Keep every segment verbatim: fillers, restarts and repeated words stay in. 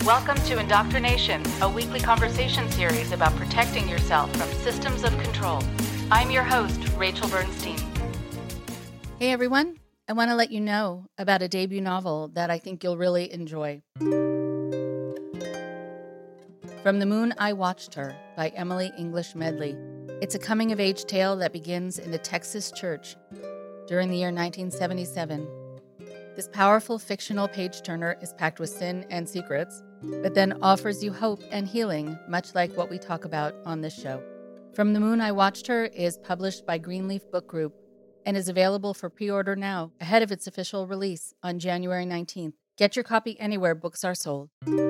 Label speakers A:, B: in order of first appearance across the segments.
A: Welcome to Indoctrination, a weekly conversation series about protecting yourself from systems of control. I'm your host, Rachel Bernstein. Hey everyone, I want to let you know about a debut novel that I think you'll really enjoy. From the Moon I Watched Her by Emily English Medley. It's a coming-of-age tale that begins in a Texas church during the year nineteen seventy-seven. This powerful fictional page-turner is packed with sin and secrets, but then offers you hope and healing, much like what we talk about on this show. From the Moon I Watched Her is published by Greenleaf Book Group and is available for pre-order now, ahead of its official release on January nineteenth. Get your copy anywhere books are sold.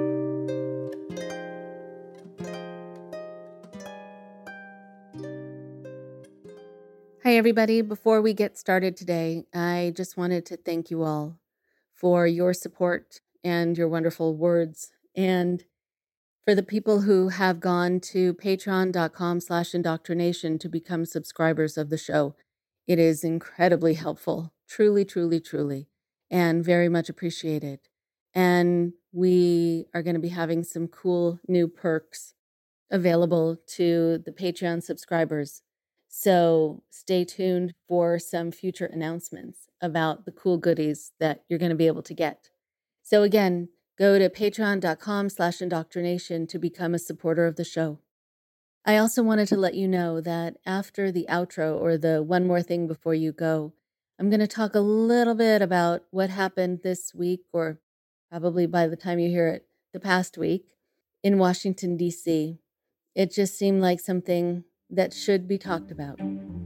A: Hi, everybody. Before we get started today, I just wanted to thank you all for your support and your wonderful words. And for the people who have gone to patreon.com slash indoctrination to become subscribers of the show, it is incredibly helpful. Truly, truly, truly. And very much appreciated. And we are going to be having some cool new perks available to the Patreon subscribers. So stay tuned for some future announcements about the cool goodies that you're going to be able to get. So again, go to patreon.com slash indoctrination to become a supporter of the show. I also wanted to let you know that after the outro, or the one more thing before you go, I'm going to talk a little bit about what happened this week, or probably by the time you hear it, the past week, in Washington, D C. It just seemed like something that should be talked about.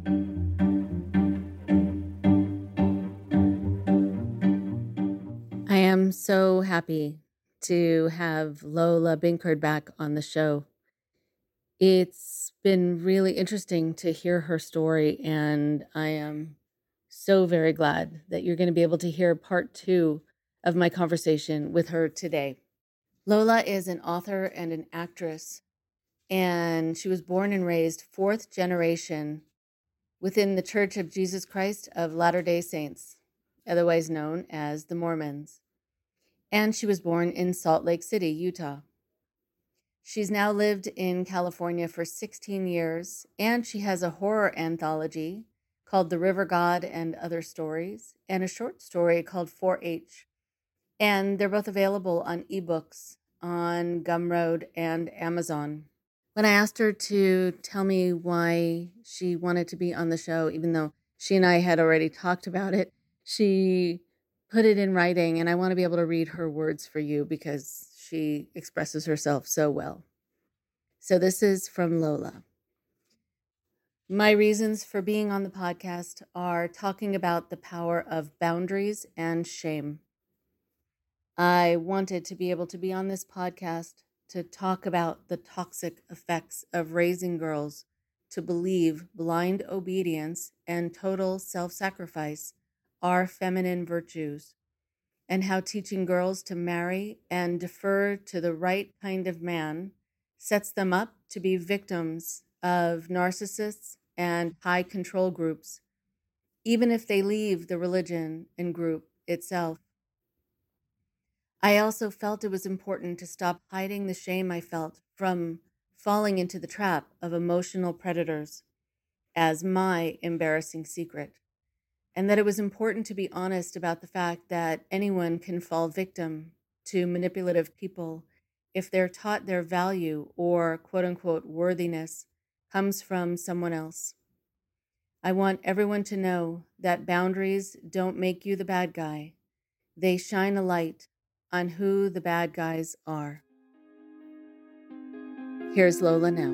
A: I am so happy to have Lola Binkard back on the show. It's been really interesting to hear her story, and I am so very glad that you're going to be able to hear part two of my conversation with her today. Lola is an author and an actress, and she was born and raised fourth generation within the Church of Jesus Christ of Latter-day Saints, otherwise known as the Mormons. And she was born in Salt Lake City, Utah. She's now lived in California for sixteen years, and she has a horror anthology called The River God and Other Stories, and a short story called four H. And they're both available on ebooks on Gumroad and Amazon. When I asked her to tell me why she wanted to be on the show, even though she and I had already talked about it, she put it in writing, and I want to be able to read her words for you because she expresses herself so well. So this is from Lola. My reasons for being on the podcast are talking about the power of boundaries and shame. I wanted to be able to be on this podcast to talk about the toxic effects of raising girls to believe blind obedience and total self-sacrifice are feminine virtues, and how teaching girls to marry and defer to the right kind of man sets them up to be victims of narcissists and high control groups, even if they leave the religion and group itself. I also felt it was important to stop hiding the shame I felt from falling into the trap of emotional predators as my embarrassing secret, and that it was important to be honest about the fact that anyone can fall victim to manipulative people if they're taught their value or quote-unquote worthiness comes from someone else. I want everyone to know that boundaries don't make you the bad guy. They shine a light on who the bad guys are. Here's Lola now.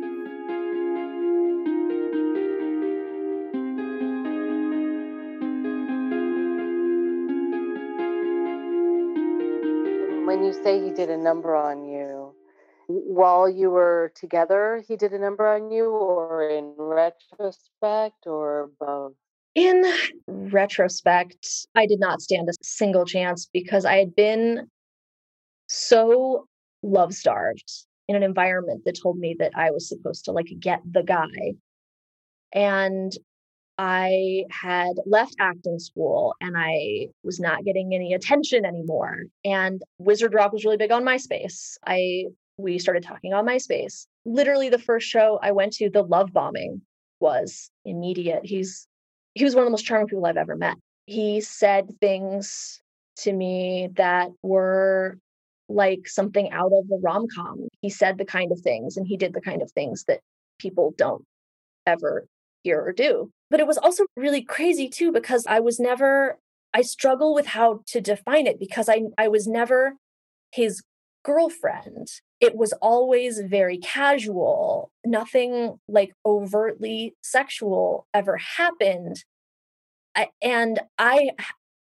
A: When you say he did a number on you, while you were together, he did a number on you, or in retrospect, or both?
B: In retrospect, I did not stand a single chance because I had been so love-starved in an environment that told me that I was supposed to like get the guy. And I had left acting school and I was not getting any attention anymore. And Wizard Rock was really big on MySpace. I we started talking on MySpace. Literally the first show I went to, the Love Bombing, was immediate. He's he was one of the most charming people I've ever met. He said things to me that were like something out of a rom-com. He said the kind of things and he did the kind of things that people don't ever hear or do. But it was also really crazy too, because I was never, I struggle with how to define it because I, I was never his girlfriend. It was always very casual. Nothing like overtly sexual ever happened. I, and I,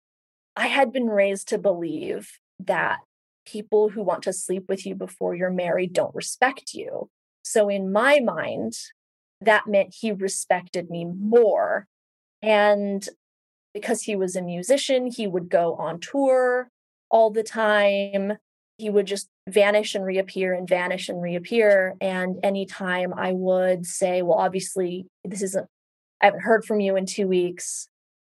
B: I had been raised to believe that people who want to sleep with you before you're married don't respect you. So in my mind, that meant he respected me more. And because he was a musician, he would go on tour all the time. He would just vanish and reappear and vanish and reappear. And anytime I would say, well, obviously, this isn't, I haven't heard from you in two weeks.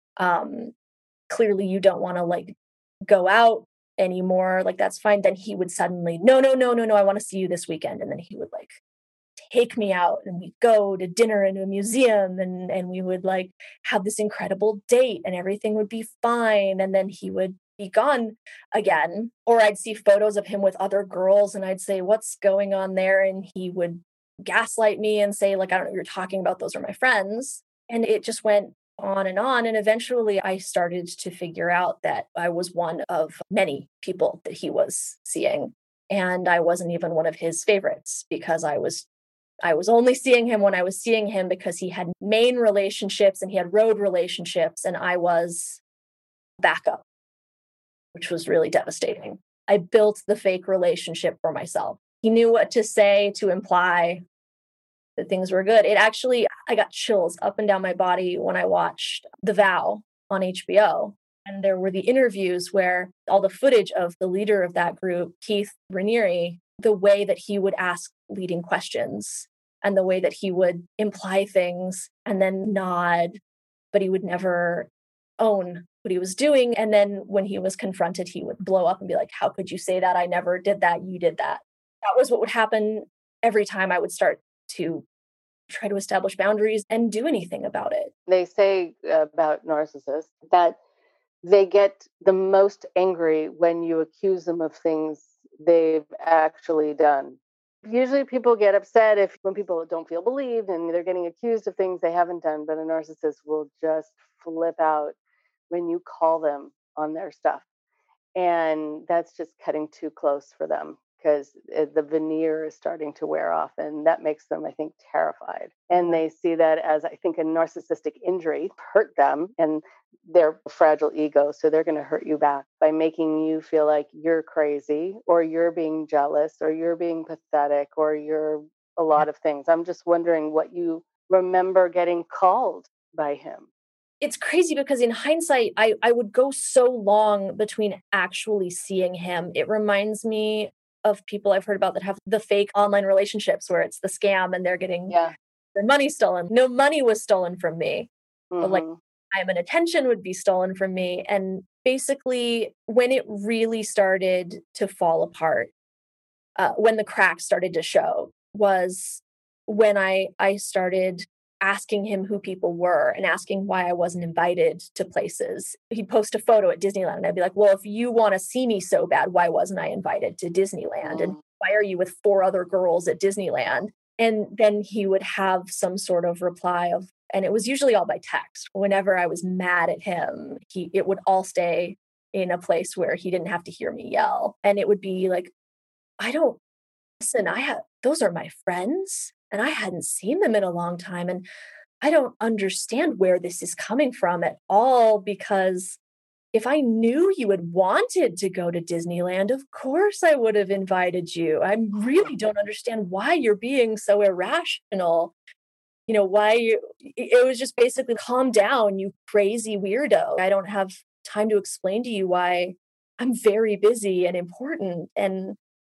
B: Um, clearly, you don't want to like go out anymore. Like, that's fine. Then he would suddenly, no, no, no, no, no, I want to see you this weekend. And then he would like take me out and we'd go to dinner in a museum and, and we would like have this incredible date and everything would be fine. And then he would be gone again. Or I'd see photos of him with other girls and I'd say, what's going on there? And he would gaslight me and say, like, I don't know what you're talking about. Those are my friends. And it just went on and on. And eventually I started to figure out that I was one of many people that he was seeing. And I wasn't even one of his favorites because I was I was only seeing him when I was seeing him because he had main relationships and he had road relationships and I was backup, which was really devastating. I built the fake relationship for myself. He knew what to say to imply that things were good. It actually, I got chills up and down my body when I watched The Vow on H B O. And there were the interviews where all the footage of the leader of that group, Keith Raniere, the way that he would ask leading questions and the way that he would imply things and then nod, but he would never own what he was doing. And then when he was confronted, he would blow up and be like, how could you say that? I never did that. You did that. That was what would happen every time I would start to try to establish boundaries and do anything about it.
C: They say about narcissists that they get the most angry when you accuse them of things they've actually done. Usually people get upset if when people don't feel believed and they're getting accused of things they haven't done, but a narcissist will just flip out when you call them on their stuff. And that's just cutting too close for them because the veneer is starting to wear off and that makes them, I think, terrified. And they see that as, I think, a narcissistic injury hurt them and their fragile ego. So they're going to hurt you back by making you feel like you're crazy or you're being jealous or you're being pathetic or you're a lot of things. I'm just wondering what you remember getting called by him.
B: It's crazy because in hindsight, I, I would go so long between actually seeing him. It reminds me of people I've heard about that have the fake online relationships where it's the scam and they're getting
C: yeah.
B: their money stolen. No money was stolen from me.
C: Mm-hmm.
B: But like time and attention would be stolen from me. And basically when it really started to fall apart, uh, when the cracks started to show was when I, I started asking him who people were and asking why I wasn't invited to places. He'd post a photo at Disneyland and I'd be like, well, if you want to see me so bad, why wasn't I invited to Disneyland? Mm. And why are you with four other girls at Disneyland? And then he would have some sort of reply of, and it was usually all by text. Whenever I was mad at him, he it would all stay in a place where he didn't have to hear me yell. And it would be like, I don't, listen, I have, those are my friends. And I hadn't seen them in a long time. And I don't understand where this is coming from at all, because if I knew you had wanted to go to Disneyland, of course I would have invited you. I really don't understand why you're being so irrational. You know, why you, it was just basically calm down, you crazy weirdo. I don't have time to explain to you why I'm very busy and important and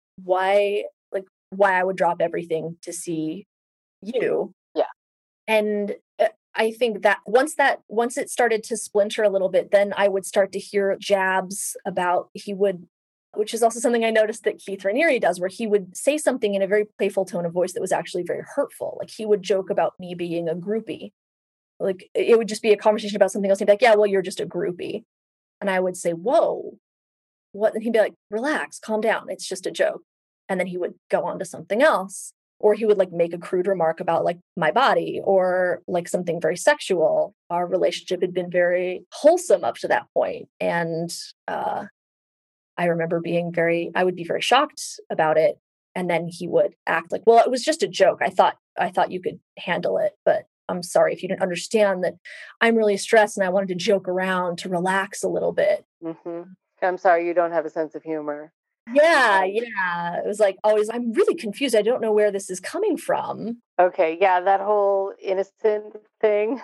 B: why why I would drop everything to see you.
C: Yeah.
B: And I think that once that once it started to splinter a little bit, then I would start to hear jabs about he would, which is also something I noticed that Keith Raniere does, where he would say something in a very playful tone of voice that was actually very hurtful. Like he would joke about me being a groupie. Like it would just be a conversation about something else. He'd be like, yeah, well, you're just a groupie. And I would say, whoa, what? And he'd be like, relax, calm down. It's just a joke. And then he would go on to something else. Or he would like make a crude remark about like my body or like something very sexual. Our relationship had been very wholesome up to that point. And uh, I remember being very, I would be very shocked about it. And then he would act like, well, it was just a joke. I thought, I thought you could handle it, but I'm sorry if you didn't understand that I'm really stressed and I wanted to joke around to relax a little bit.
C: Mm-hmm. I'm sorry, you don't have a sense of humor.
B: Yeah, yeah. It was like always, I'm really confused. I don't know where this is coming from.
C: Okay, yeah, that whole innocent thing.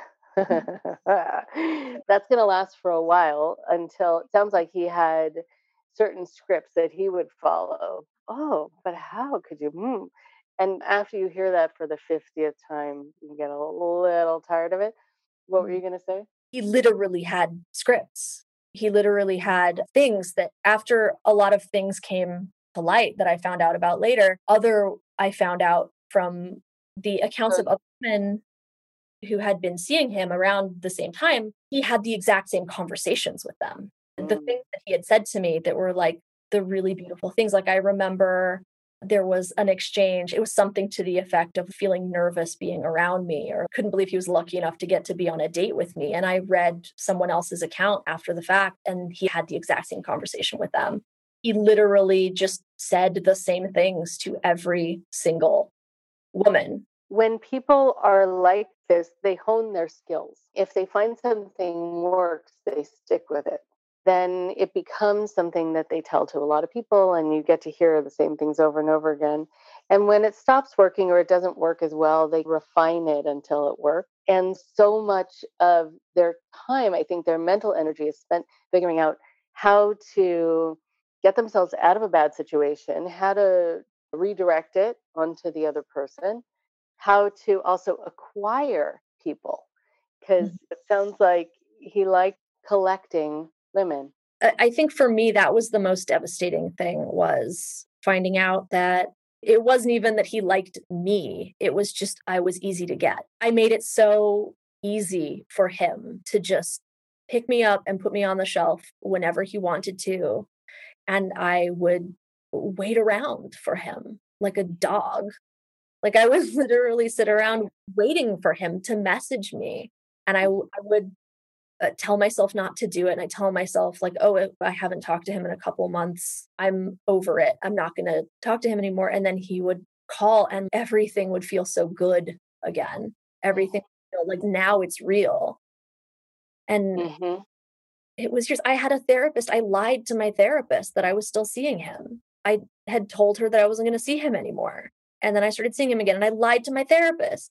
C: That's going to last for a while until it sounds like he had certain scripts that he would follow. Oh, but how could you? Hmm. And after you hear that for the fiftieth time, you get a little tired of it. What were you going to say?
B: He literally had scripts. He literally had things that after a lot of things came to light that I found out about later, other I found out from the accounts of other women who had been seeing him around the same time, he had the exact same conversations with them. Mm. The things that he had said to me that were like the really beautiful things. Like I remember there was an exchange. It was something to the effect of feeling nervous being around me, or couldn't believe he was lucky enough to get to be on a date with me. And I read someone else's account after the fact, and he had the exact same conversation with them. He literally just said the same things to every single woman.
C: When people are like this, they hone their skills. If they find something works, they stick with it. Then it becomes something that they tell to a lot of people, and you get to hear the same things over and over again. And when it stops working or it doesn't work as well, they refine it until it works. And so much of their time, I think their mental energy is spent figuring out how to get themselves out of a bad situation, how to redirect it onto the other person, how to also acquire people. Because mm-hmm. it sounds like he liked collecting women.
B: I think for me, that was the most devastating thing, was finding out that it wasn't even that he liked me. It was just, I was easy to get. I made it so easy for him to just pick me up and put me on the shelf whenever he wanted to. And I would wait around for him like a dog. Like I would literally sit around waiting for him to message me. And I, I would Uh, tell myself not to do it. And I tell myself like, oh, I haven't talked to him in a couple months. I'm over it. I'm not going to talk to him anymore. And then he would call and everything would feel so good again. Everything, you know, like now it's real. And mm-hmm. it was just, I had a therapist. I lied to my therapist that I was still seeing him. I had told her that I wasn't going to see him anymore. And then I started seeing him again. And I lied to my therapist.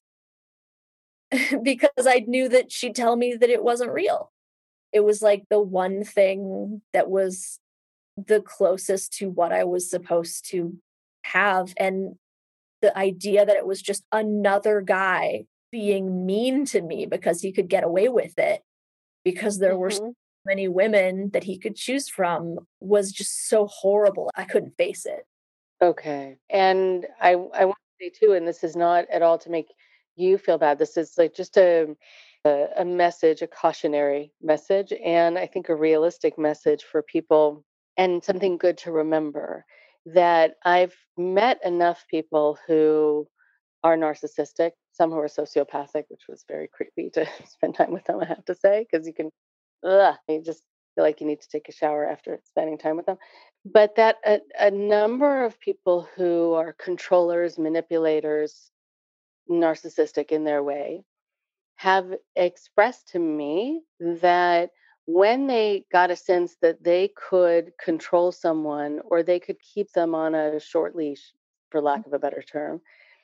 B: Because I knew that she'd tell me that it wasn't real. It was like the one thing that was the closest to what I was supposed to have. And the idea that it was just another guy being mean to me because he could get away with it, because there mm-hmm. were so many women that he could choose from, was just so horrible. I couldn't face it.
C: Okay. And I, I want to say too, and this is not at all to make you feel bad. This is like just a, a a message, a cautionary message, and I think a realistic message for people, and something good to remember, that I've met enough people who are narcissistic, some who are sociopathic, which was very creepy to spend time with them, I have to say, because you can, ugh, you just feel like you need to take a shower after spending time with them. But that a, a number of people who are controllers, manipulators, narcissistic in their way, have expressed to me that when they got a sense that they could control someone, or they could keep them on a short leash, for lack of a better term,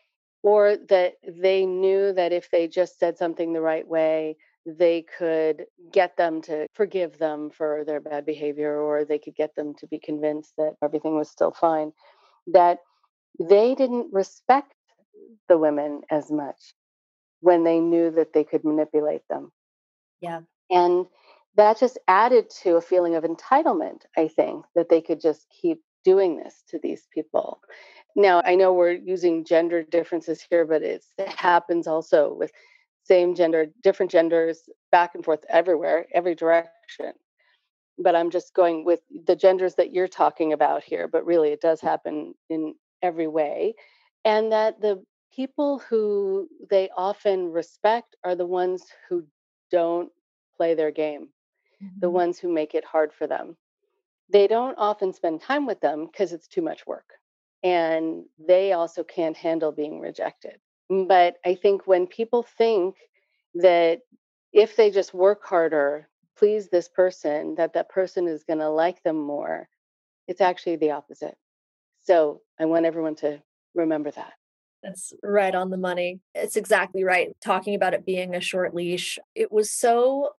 C: or that they knew that if they just said something the right way, they could get them to forgive them for their bad behavior, or they could get them to be convinced that everything was still fine, that they didn't respect the women as much. when they knew that they could manipulate them.
B: Yeah.
C: And that just added to a feeling of entitlement, I think, that they could just keep doing this to these people. Now, I know we're using gender differences here, but it's, it happens also with same gender, different genders, back and forth everywhere, every direction. But I'm just going with the genders that you're talking about here, but really it does happen in every way. And that the people who they often respect are the ones who don't play their game, the
B: Mhm.
C: ones who make it hard for them. They don't often spend time with them because it's too much work. And they also can't handle being rejected. But I think when people think that if they just work harder, please this person, that that person is going to like them more, it's actually the opposite. So I want everyone to remember that.
B: That's right on the money. It's exactly right. Talking about it being a short leash, it was so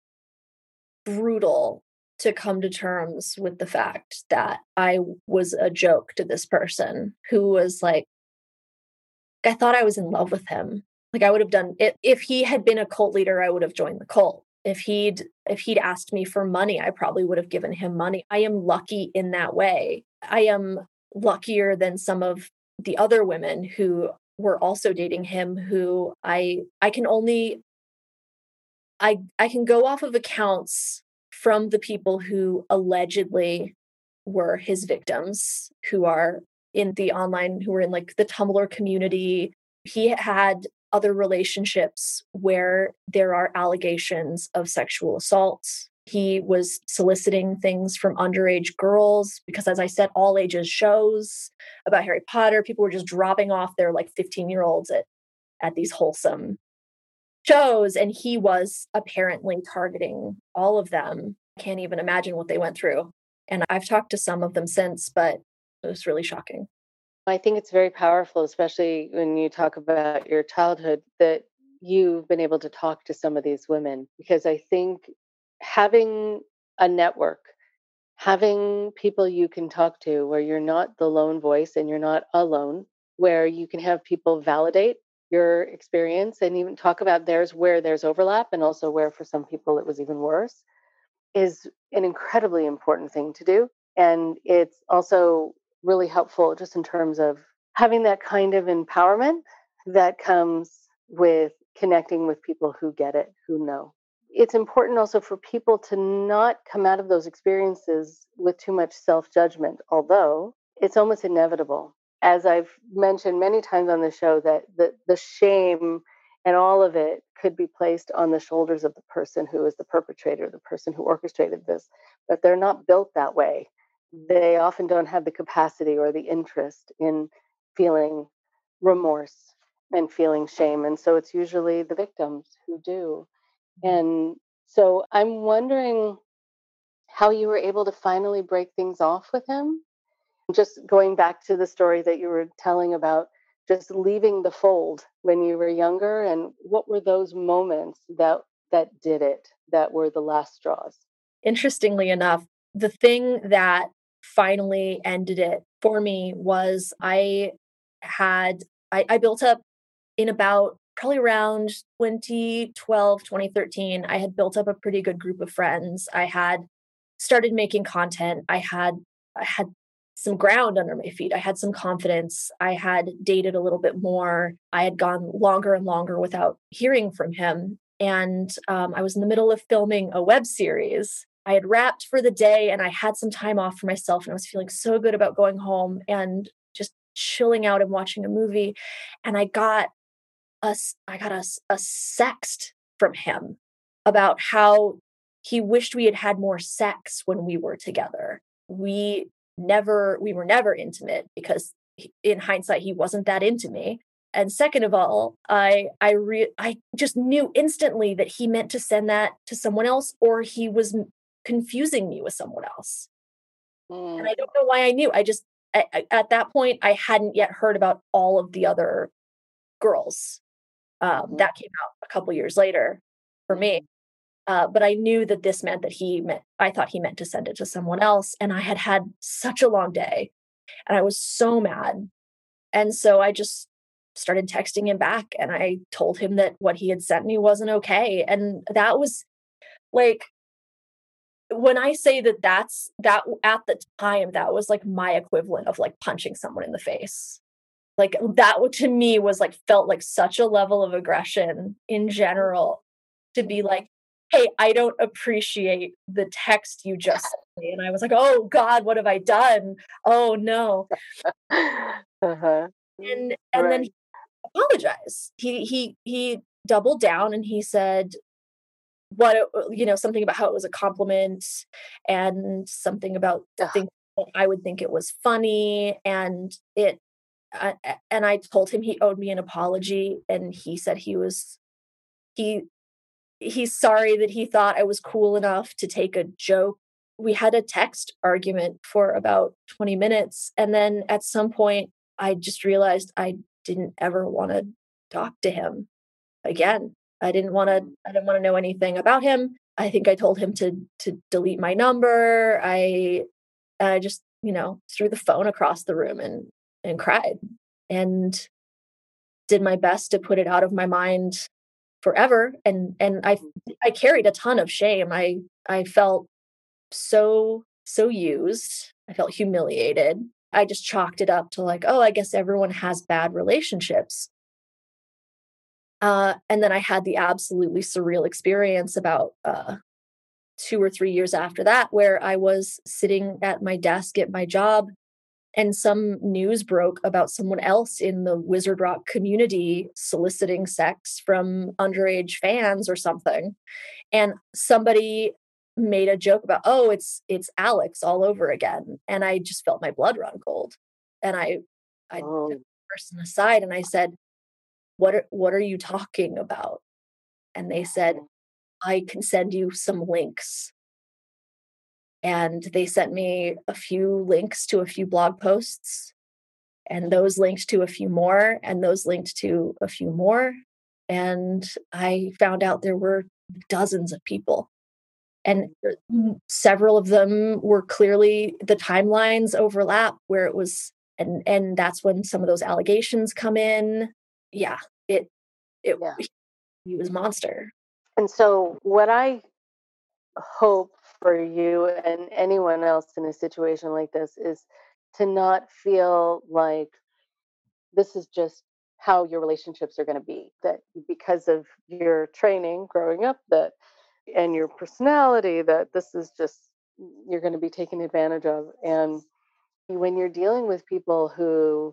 B: brutal to come to terms with the fact that I was a joke to this person who was like, I thought I was in love with him. Like I would have done it if he had been a cult leader, I would have joined the cult. If he'd if he'd asked me for money, I probably would have given him money. I am lucky in that way. I am luckier than some of the other women who were also dating him who I I can only I I can go off of accounts from the people who allegedly were his victims, who are in the online, who were in like the Tumblr community. He had other relationships where there are allegations of sexual assault. He was soliciting things from underage girls because, as I said, all ages shows about Harry Potter. People were just dropping off their like fifteen year olds at, at these wholesome shows. And he was apparently targeting all of them. Can't even imagine what they went through. And I've talked to some of them since, but it was really shocking.
C: I think it's very powerful, especially when you talk about your childhood, that you've been able to talk to some of these women, because I think having a network, having people you can talk to where you're not the lone voice and you're not alone, where you can have people validate your experience and even talk about theirs where there's overlap and also where for some people it was even worse, is an incredibly important thing to do. And it's also really helpful just in terms of having that kind of empowerment that comes with connecting with people who get it, who know. It's important also for people to not come out of those experiences with too much self judgment, although it's almost inevitable. As I've mentioned many times on the show, that the, the shame and all of it could be placed on the shoulders of the person who is the perpetrator, the person who orchestrated this, but they're not built that way. They often don't have the capacity or the interest in feeling remorse and feeling shame. And so it's usually the victims who do. And so I'm wondering how you were able to finally break things off with him. Just going back to the story that you were telling about just leaving the fold when you were younger, and what were those moments that that did it, that were the last straws?
B: Interestingly enough, the thing that finally ended it for me was I had I, I built up in about probably around twenty twelve, twenty thirteen. I had built up a pretty good group of friends. I had started making content. I had I had some ground under my feet. I had some confidence. I had dated a little bit more. I had gone longer and longer without hearing from him. And um, I was in the middle of filming a web series. I had wrapped for the day and I had some time off for myself. And I was feeling so good about going home and just chilling out and watching a movie. And I got a, I got a, a sext from him about how he wished we had had more sex when we were together. We never, we were never intimate because in hindsight, he wasn't that into me. And second of all, I I re- I just knew instantly that he meant to send that to someone else, or he was confusing me with someone else.
C: Mm.
B: And I don't know why I knew. I just I, I, at that point I hadn't yet heard about all of the other girls. Um,
C: Mm-hmm.
B: That came out a couple years later for me. Uh, but I knew that this meant that he meant, I thought he meant to send it to someone else. And I had had such a long day and I was so mad. And so I just started texting him back and I told him that what he had sent me wasn't okay. And that was like, when I say that that's that at the time, that was like my equivalent of like punching someone in the face. Like that to me was like felt like such a level of aggression in general to be like, hey, I don't appreciate the text you just sent me. And I was like, oh God, what have I done? Oh no.
C: uh-huh.
B: And and then
C: Right.
B: he apologized. He he he doubled down and he said what it, you know, something about how it was a compliment and something about
C: Ugh.
B: think that I would think it was funny and it I, and I told him he owed me an apology and he said he was he he's sorry that he thought I was cool enough to take a joke. We had a text argument for about twenty minutes and then at some point I just realized I didn't ever want to talk to him again. I didn't want to I didn't want to know anything about him. I think I told him to to delete my number. I I just, you know, threw the phone across the room and and cried and did my best to put it out of my mind forever and and I I carried a ton of shame. I I felt so so used. I felt humiliated. I just chalked it up to like, oh, I guess everyone has bad relationships. Uh, and then I had the absolutely surreal experience about uh, two or three years after that, where I was sitting at my desk at my job, and some news broke about someone else in the Wizard Rock community soliciting sex from underage fans or something. And somebody made a joke about, oh, it's it's Alex all over again. And I just felt my blood run cold. And I I took
C: Oh.
B: the person aside and I said, what are, what are you talking about? And they said, I can send you some links. And they sent me a few links to a few blog posts, and those linked to a few more, and those linked to a few more. And I found out there were dozens of people. And uh, several of them were clearly the timelines overlap where it was, and and that's when some of those allegations come in. Yeah, it it
C: Yeah.
B: he was a monster.
C: And so, what I hope for you and anyone else in a situation like this is to not feel like this is just how your relationships are going to be. That because of your training growing up, that and your personality, that this is just you're going to be taken advantage of. And when you're dealing with people who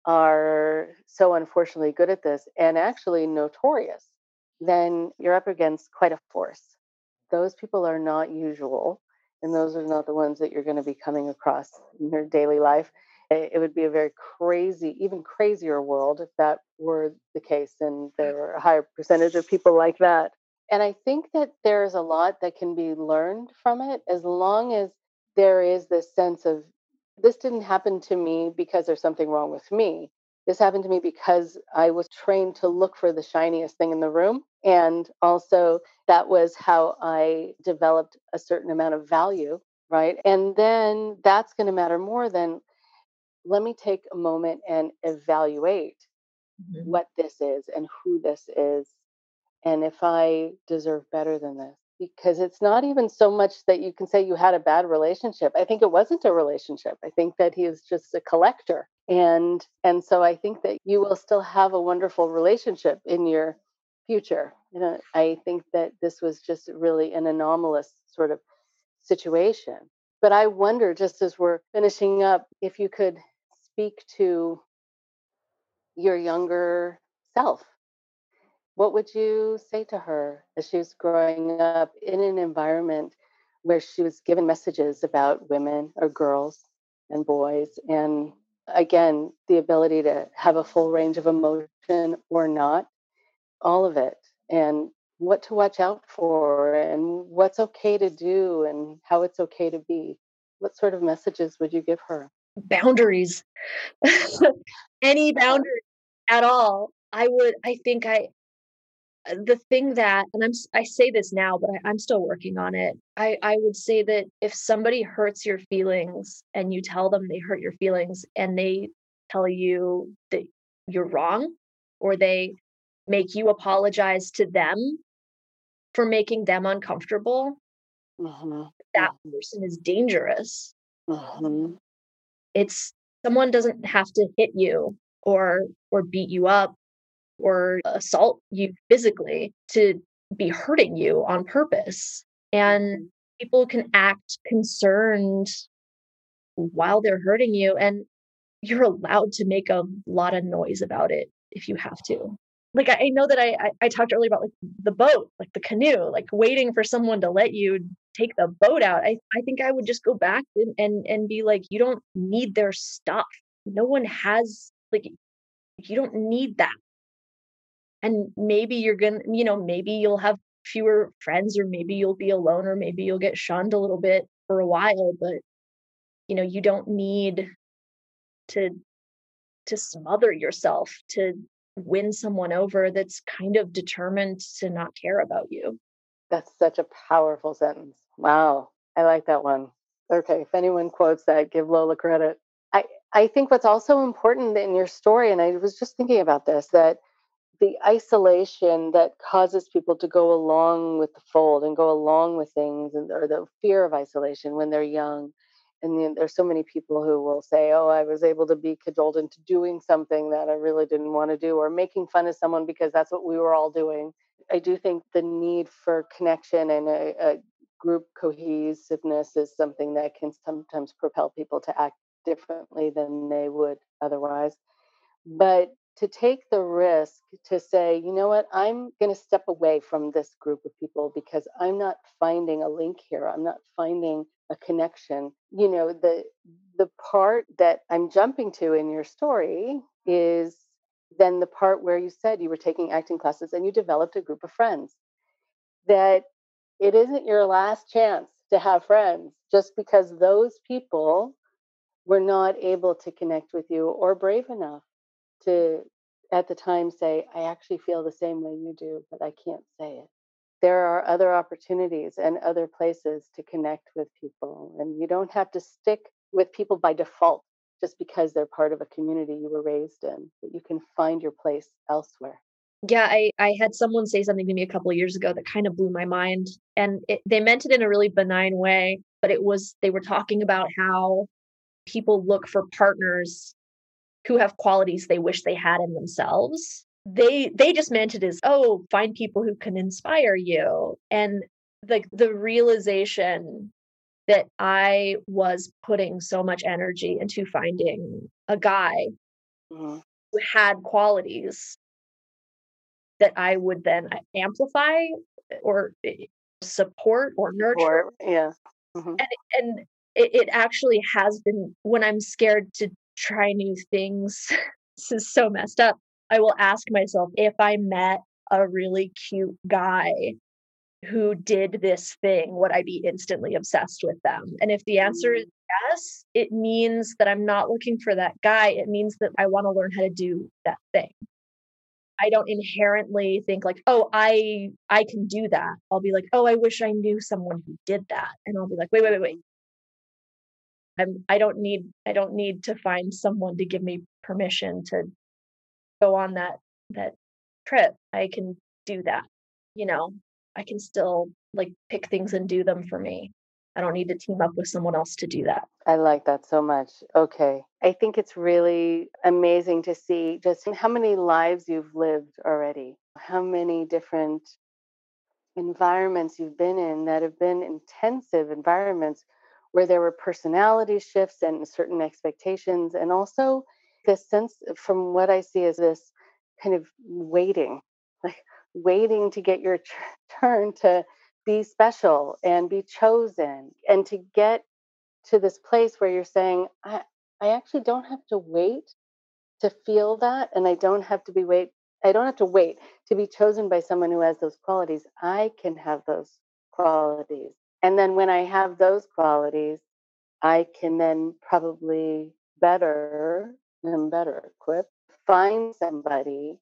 C: are so unfortunately good at this and actually notorious, then you're up against quite a force. Those people are not usual, and those are not the ones that you're going to be coming across in your daily life. It would be a very crazy, even crazier world if that were the case, and there were a higher percentage of people like that. And I think that there's a lot that can be learned from it as long as there is this sense of this didn't happen to me because there's something wrong with me. This happened to me because I was trained to look for the shiniest thing in the room. And also, that was how I developed a certain amount of value, right? And then that's going to matter more than let me take a moment and evaluate
B: Mhm.
C: what this is and who this is and if I deserve better than this. Because it's not even so much that you can say you had a bad relationship. I think it wasn't a relationship. I think that he is just a collector. And and so I think that you will still have a wonderful relationship in your future. You know, I think that this was just really an anomalous sort of situation. But I wonder, just as we're finishing up, if you could speak to your younger self. What would you say to her as she was growing up in an environment where she was given messages about women or girls and boys? And again, the ability to have a full range of emotion or not, all of it, and what to watch out for, and what's okay to do, and how it's okay to be. What sort of messages would you give her?
B: Boundaries. Any
C: Uh-huh.
B: boundary at all. I would I think I uh, the thing that and I'm s- I say this now, but I, I'm still working on it. I I would say that if somebody hurts your feelings and you tell them they hurt your feelings and they tell you that you're wrong, or they make you apologize to them for making them uncomfortable,
C: Mm-hmm.
B: that person is dangerous.
C: Mm-hmm.
B: It's someone doesn't have to hit you or or beat you up or assault you physically to be hurting you on purpose. And people can act concerned while they're hurting you, and you're allowed to make a lot of noise about it if you have to. Like, I I know that I I I talked earlier about, like, the boat, like the canoe, like, waiting for someone to let you take the boat out. I I think I would just go back and and and be like, "You don't need their stuff. No one has like, you don't need that." And maybe you're gonna you know, maybe you'll have fewer friends, or maybe you'll be alone, or maybe you'll get shunned a little bit for a while, but, you know, you don't need to to smother yourself to win someone over that's kind of determined to not care about you.
C: That's such a powerful sentence. Wow. I like that one. Okay. If anyone quotes that, give Lola credit. I, I think what's also important in your story, and I was just thinking about this, that the isolation that causes people to go along with the fold and go along with things, and or the fear of isolation when they're young. And then there's so many people who will say, oh, I was able to be cajoled into doing something that I really didn't want to do, or making fun of someone because that's what we were all doing. I do think the need for connection and a, a group cohesiveness is something that can sometimes propel people to act differently than they would otherwise. But to take the risk to say, you know what, I'm going to step away from this group of people because I'm not finding a link here. I'm not finding a connection. You know, the the part that I'm jumping to in your story is then the part where you said you were taking acting classes and you developed a group of friends. That it isn't your last chance to have friends just because those people were not able to connect with you or brave enough to at the time say, I actually feel the same way you do, but I can't say it. There are other opportunities and other places to connect with people. And you don't have to stick with people by default just because they're part of a community you were raised in, but you can find your place elsewhere.
B: Yeah, I I had someone say something to me a couple of years ago that kind of blew my mind, and it, they meant it in a really benign way, but it was they were talking about how people look for partners who have qualities they wish they had in themselves. They they just meant it as, "Oh, find people who can inspire you." And like the realization that I was putting so much energy into finding a guy
C: Mhm.
B: who had qualities that I would then amplify or eh, support or nurture.
C: Or, yeah. Mhm.
B: And and it, it actually has been when I'm scared to try new things. This is so messed up. I will ask myself if I met a really cute guy who did this thing, would I be instantly obsessed with them? And if the answer is yes, it means that I'm not looking for that guy. It means that I want to learn how to do that thing. I don't inherently think like, "Oh, I I can do that." I'll be like, "Oh, I wish I knew someone who did that." And I'll be like, "Wait, wait, wait, wait. I'm I don't need I don't need to find someone to give me permission to go on that that trip. I can do that." You know? I can still, like, pick things and do them for me. I don't need to team up with someone else to do that.
C: I like that so much. Okay. I think it's really amazing to see just how many lives you've lived already, how many different environments you've been in that have been intensive environments where there were personality shifts and certain expectations, and also this sense, from what I see, is this kind of waiting, like waiting to get your t- turn to be special and be chosen and to get to this place where you're saying, I, I actually don't have to wait to feel that, and I don't have to be wait I don't have to wait to be chosen by someone who has those qualities. I can have those qualities. And then when I have those qualities, I can then probably better and better equipped find somebody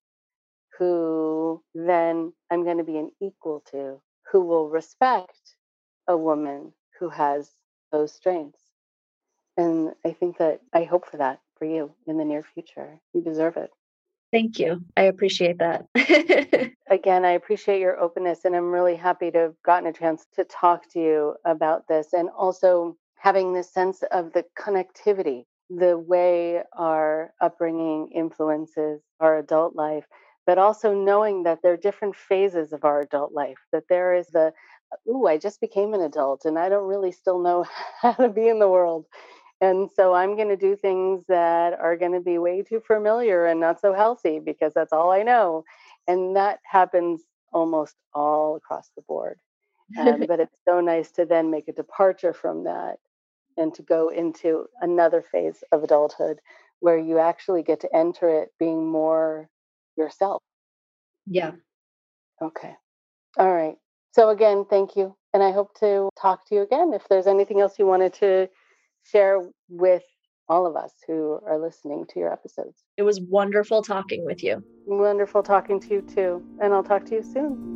C: who then I'm going to be an equal to, who will respect a woman who has those strengths. And I think that I hope for that for you in the near future. You deserve it.
B: Thank you. I appreciate that.
C: Again, I appreciate your openness, and I'm really happy to have gotten a chance to talk to you about this, and also having this sense of the connectivity, the way our upbringing influences our adult life, but also knowing that there are different phases of our adult life, that there is the, ooh, I just became an adult and I don't really still know how to be in the world. And so I'm going to do things that are going to be way too familiar and not so healthy because that's all I know. And that happens almost all across the board. Um, but it's so nice to then make a departure from that and to go into another phase of adulthood where you actually get to enter it being more yourself.
B: Yeah.
C: Okay. All right. So again, thank you. And I hope to talk to you again if there's anything else you wanted to share with all of us who are listening to your episodes.
B: It was wonderful talking with you.
C: Wonderful talking to you too. And I'll talk to you soon.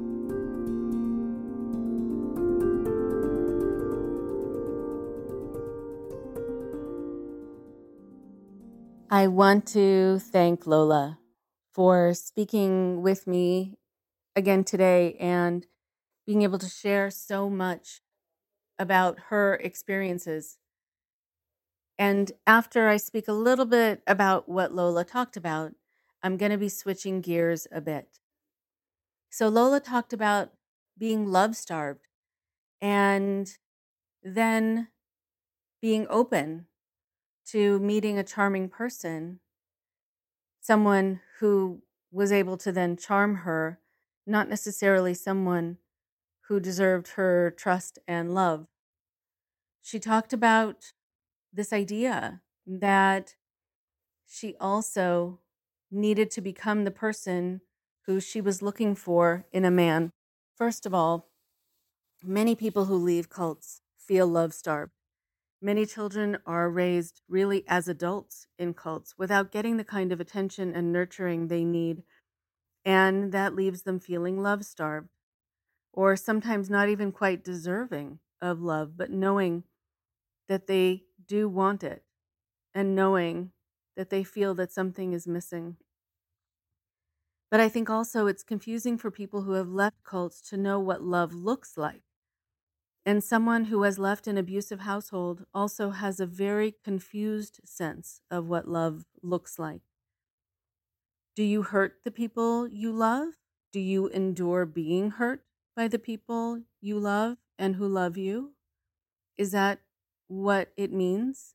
A: I want to thank Lola for speaking with me again today and being able to share so much about her experiences. And after I speak a little bit about what Lola talked about, I'm going to be switching gears a bit. So Lola talked about being love-starved and then being open to meeting a charming person, someone who was able to then charm her, not necessarily someone who deserved her trust and love. She talked about this idea that she also needed to become the person who she was looking for in a man. First of all, many people who leave cults feel love-starved. Many children are raised really as adults in cults without getting the kind of attention and nurturing they need, and that leaves them feeling love-starved, or sometimes not even quite deserving of love, but knowing that they do want it, and knowing that they feel that something is missing. But I think also it's confusing for people who have left cults to know what love looks like. And someone who has left an abusive household also has a very confused sense of what love looks like. Do you hurt the people you love? Do you endure being hurt by the people you love and who love you? Is that what it means?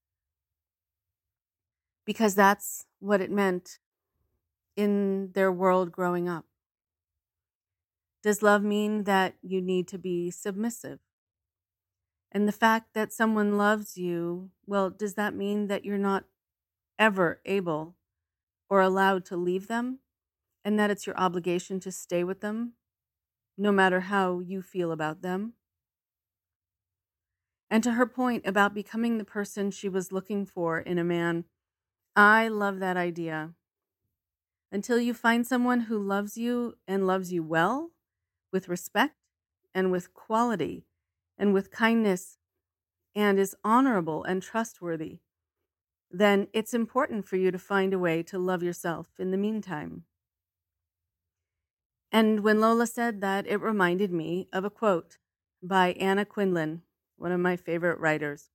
A: Because that's what it meant in their world growing up. Does love mean that you need to be submissive? And the fact that someone loves you, well, does that mean that you're not ever able or allowed to leave them, and that it's your obligation to stay with them, no matter how you feel about them? And to her point about becoming the person she was looking for in a man, I love that idea. Until you find someone who loves you and loves you well, with respect and with quality and with kindness and is honorable and trustworthy, then it's important for you to find a way to love yourself in the meantime. And when Lola said that, it reminded me of a quote by Anna Quindlen, one of my favorite writers.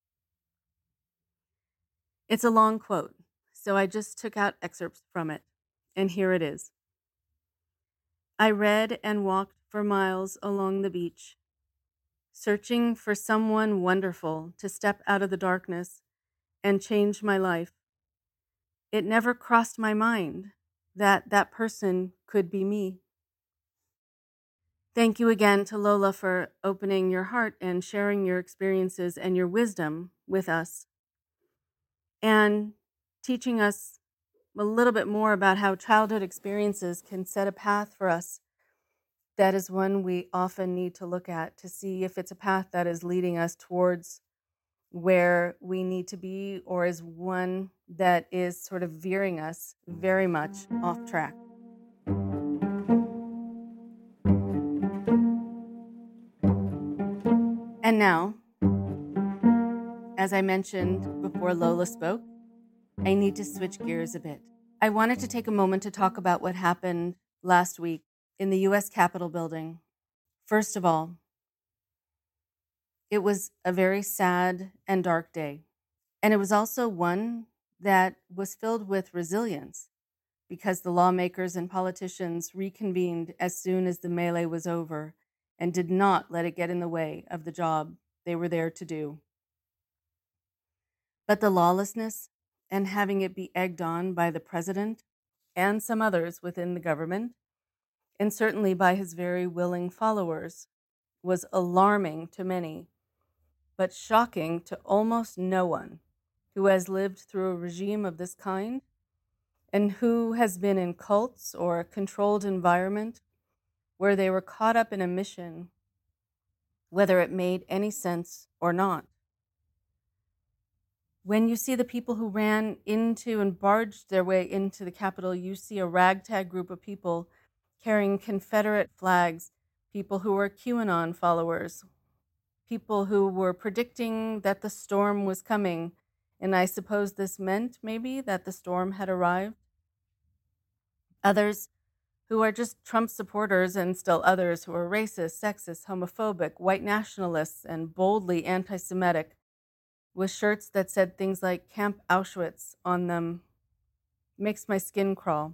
A: It's a long quote, so I just took out excerpts from it, and here it is. I read and walked for miles along the beach, searching for someone wonderful to step out of the darkness and change my life. It never crossed my mind that that person could be me. Thank you again to Lola for opening your heart and sharing your experiences and your wisdom with us, and teaching us a little bit more about how childhood experiences can set a path for us. That is one we often need to look at to see if it's a path that is leading us towards where we need to be, or is one that is sort of veering us very much off track. And now, as I mentioned before Lola spoke, I need to switch gears a bit. I wanted to take a moment to talk about what happened last week in the U S Capitol building. First of all, it was a very sad and dark day. And it was also one that was filled with resilience because the lawmakers and politicians reconvened as soon as the melee was over and did not let it get in the way of the job they were there to do. But the lawlessness and having it be egged on by the president and some others within the government, and certainly by his very willing followers, was alarming to many, but shocking to almost no one who has lived through a regime of this kind and who has been in cults or a controlled environment where they were caught up in a mission, whether it made any sense or not. When you see the people who ran into and barged their way into the Capitol, you see a ragtag group of people carrying Confederate flags, people who were QAnon followers, people who were predicting that the storm was coming, and I suppose this meant maybe that the storm had arrived. Others who are just Trump supporters, and still others who are racist, sexist, homophobic, white nationalists, and boldly anti-Semitic, with shirts that said things like Camp Auschwitz on them. Makes my skin crawl.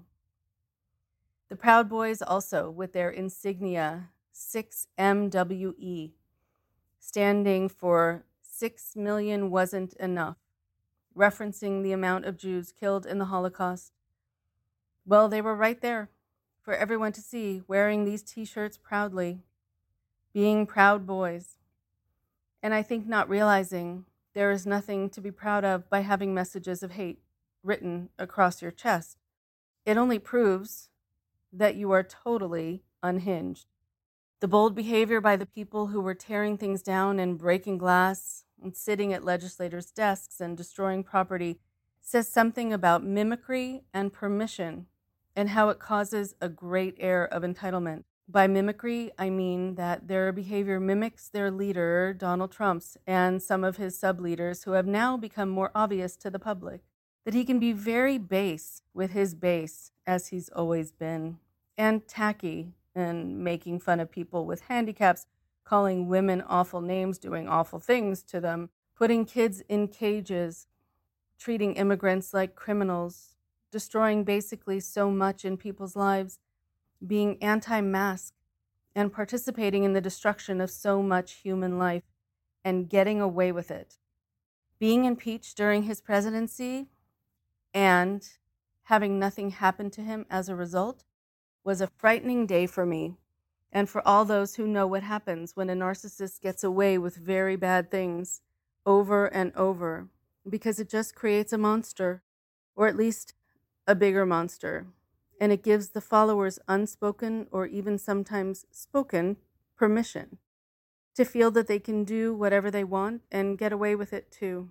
A: The Proud Boys also, with their insignia six M W E, standing for six million wasn't enough, referencing the amount of Jews killed in the Holocaust. Well, they were right there for everyone to see, wearing these t-shirts proudly, being proud boys. And I think not realizing there is nothing to be proud of by having messages of hate written across your chest. It only proves that you are totally unhinged. The bold behavior by the people who were tearing things down and breaking glass and sitting at legislators' desks and destroying property says something about mimicry and permission and how it causes a great air of entitlement. By mimicry, I mean that their behavior mimics their leader, Donald Trump's, and some of his sub-leaders who have now become more obvious to the public. That he can be very base with his base, as he's always been, and tacky and making fun of people with handicaps, calling women awful names, doing awful things to them, putting kids in cages, treating immigrants like criminals, destroying basically so much in people's lives, being anti-mask, and participating in the destruction of so much human life, and getting away with it. Being impeached during his presidency and having nothing happen to him as a result was a frightening day for me and for all those who know what happens when a narcissist gets away with very bad things over and over, because it just creates a monster, or at least a bigger monster, and it gives the followers unspoken or even sometimes spoken permission to feel that they can do whatever they want and get away with it too.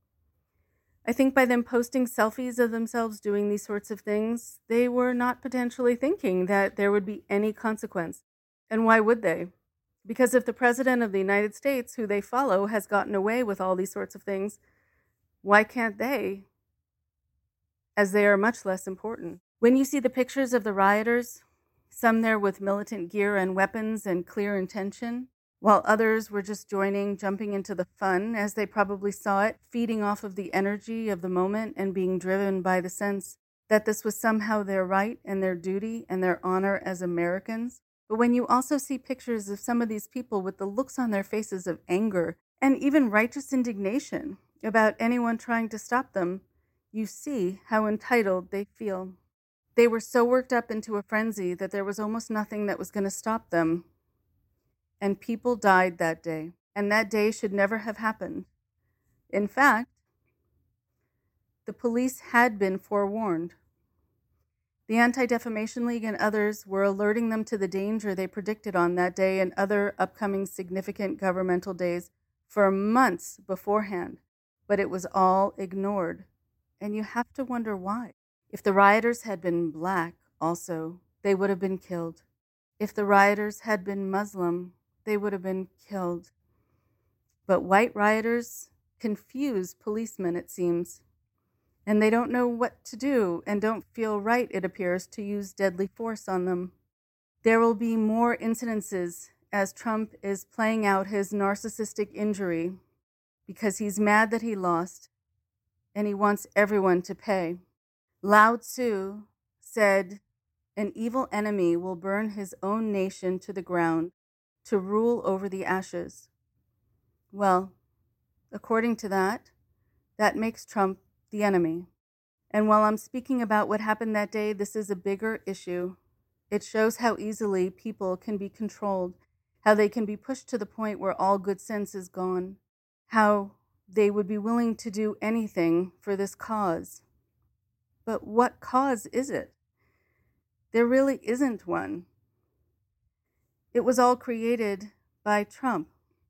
A: I think by them posting selfies of themselves doing these sorts of things, they were not potentially thinking that there would be any consequence. And why would they? Because if the president of the United States, who they follow, has gotten away with all these sorts of things, why can't they? As they are much less important. When you see the pictures of the rioters, some there with militant gear and weapons and clear intention, while others were just joining, jumping into the fun as they probably saw it, feeding off of the energy of the moment and being driven by the sense that this was somehow their right and their duty and their honor as Americans. But when you also see pictures of some of these people with the looks on their faces of anger and even righteous indignation about anyone trying to stop them, you see how entitled they feel. They were so worked up into a frenzy that there was almost nothing that was going to stop them. And people died that day, and that day should never have happened. In fact, the police had been forewarned. The Anti-Defamation League and others were alerting them to the danger they predicted on that day and other upcoming significant governmental days for months beforehand, but it was all ignored. And you have to wonder why. If the rioters had been black, also, they would have been killed. If the rioters had been Muslim, they would have been killed. But white rioters confuse policemen, it seems. and they don't know what to do and don't feel right, it appears, to use deadly force on them. There will be more incidences as Trump is playing out his narcissistic injury because he's mad that he lost and he wants everyone to pay. Lao Tzu said, "An evil enemy will burn his own nation to the ground to rule over the ashes." Well, according to that, that makes Trump the enemy. And while I'm speaking about what happened that day, this is a bigger issue. It shows how easily people can be controlled, how they can be pushed to the point where all good sense is gone, how they would be willing to do anything for this cause. But what cause is it? There really isn't one. It was all created by Trump.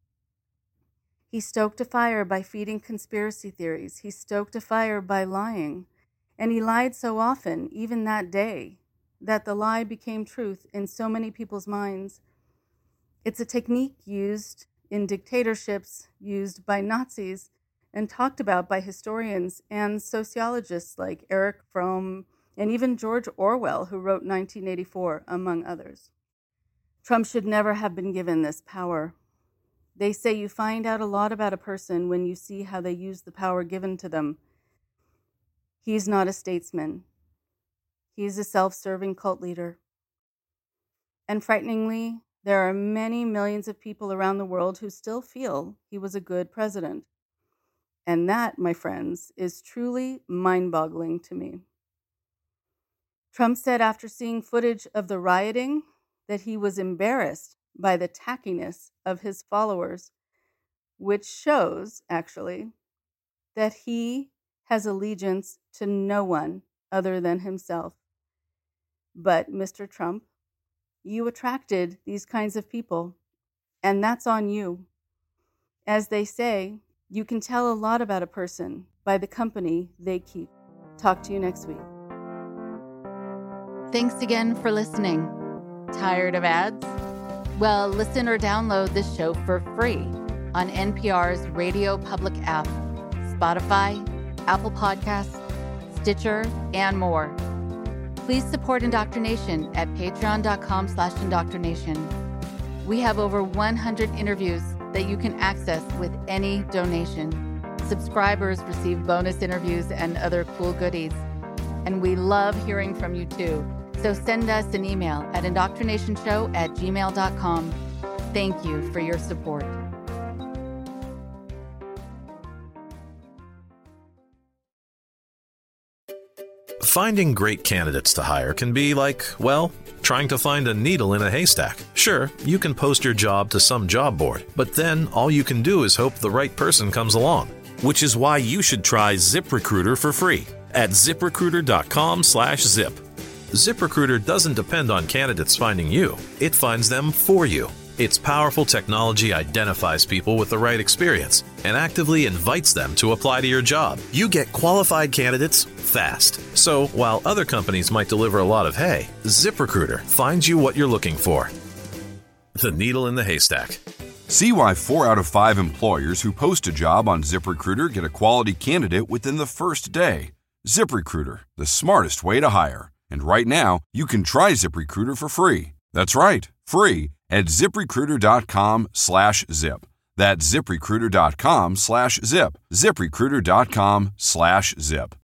A: He stoked a fire by feeding conspiracy theories. He stoked a fire by lying. And he lied so often, even that day, that the lie became truth in so many people's minds. It's a technique used in dictatorships, used by Nazis, and talked about by historians and sociologists like Erich Fromm and even George Orwell, who wrote nineteen eighty-four, among others. Trump should never have been given this power. They say you find out a lot about a person when you see how they use the power given to them. He's not a statesman. He's a self-serving cult leader. And frighteningly, there are many millions of people around the world who still feel he was a good president. And that, my friends, is truly mind-boggling to me. Trump said after seeing footage of the rioting that he was embarrassed by the tackiness of his followers, which shows, actually, that he has allegiance to no one other than himself. But, Mister Trump, you attracted these kinds of people, and that's on you. As they say, you can tell a lot about a person by the company they keep. Talk to you next week. Thanks again for listening. Tired of ads? Well, listen or download this show for free on N P R's Radio Public app, Spotify, Apple Podcasts, Stitcher, and more. Please support Indoctrination at patreon.com slash indoctrination. We have over one hundred interviews that you can access with any donation. Subscribers receive bonus interviews and other cool goodies. And we love hearing from you too. So send us an email at indoctrinationshow at gmail dot com. Thank you for your support.
D: Finding great candidates to hire can be like, well, trying to find a needle in a haystack. Sure, you can post your job to some job board, but then all you can do is hope the right person comes along. Which is why you should try ZipRecruiter for free at ZipRecruiter.com slash zip. ZipRecruiter doesn't depend on candidates finding you. It finds them for you. Its powerful technology identifies people with the right experience and actively invites them to apply to your job. You get qualified candidates fast. So while other companies might deliver a lot of hay, ZipRecruiter finds you what you're looking for. The needle in the haystack.
E: See why four out of five employers who post a job on ZipRecruiter get a quality candidate within the first day. ZipRecruiter, the smartest way to hire. And right now, you can try ZipRecruiter for free. That's right, free at ZipRecruiter.com slash zip. That's ZipRecruiter.com slash zip. ZipRecruiter.com slash zip.